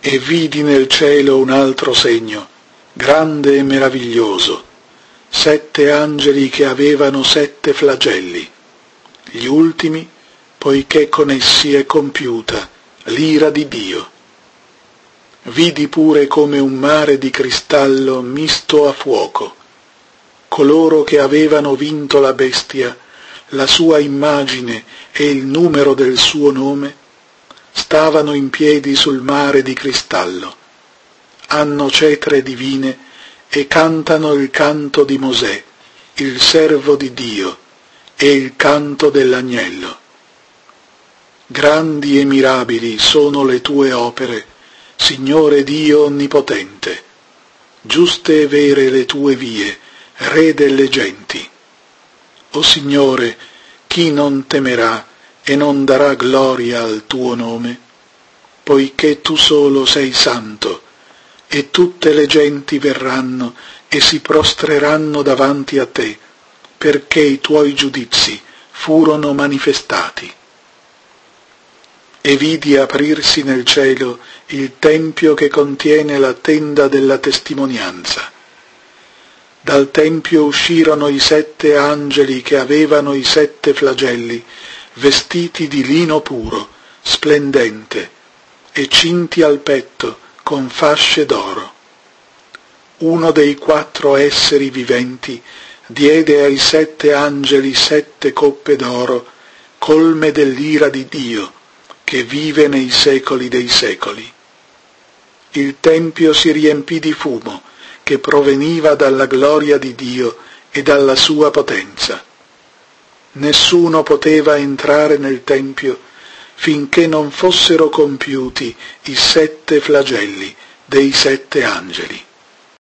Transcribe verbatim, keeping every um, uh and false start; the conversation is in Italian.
E vidi nel cielo un altro segno, grande e meraviglioso, sette angeli che avevano sette flagelli, gli ultimi, poiché con essi è compiuta l'ira di Dio. Vidi pure come un mare di cristallo misto a fuoco, coloro che avevano vinto la bestia, la sua immagine e il numero del suo nome, stavano in piedi sul mare di cristallo, hanno cetre divine e cantano il canto di Mosè, il servo di Dio, e il canto dell'agnello. Grandi e mirabili sono le tue opere, Signore Dio onnipotente, giuste e vere le tue vie, Re delle genti. O Signore, chi non temerà e non darà gloria al tuo nome? Poiché tu solo sei santo, e tutte le genti verranno e si prostreranno davanti a te, perché i tuoi giudizi furono manifestati. E vidi aprirsi nel cielo il tempio che contiene la tenda della testimonianza. Dal tempio uscirono i sette angeli che avevano i sette flagelli, vestiti di lino puro, splendente, e cinti al petto con fasce d'oro. Uno dei quattro esseri viventi diede ai sette angeli sette coppe d'oro, colme dell'ira di Dio, che vive nei secoli dei secoli. Il tempio si riempì di fumo, che proveniva dalla gloria di Dio e dalla sua potenza. Nessuno poteva entrare nel tempio finché non fossero compiuti i sette flagelli dei sette angeli.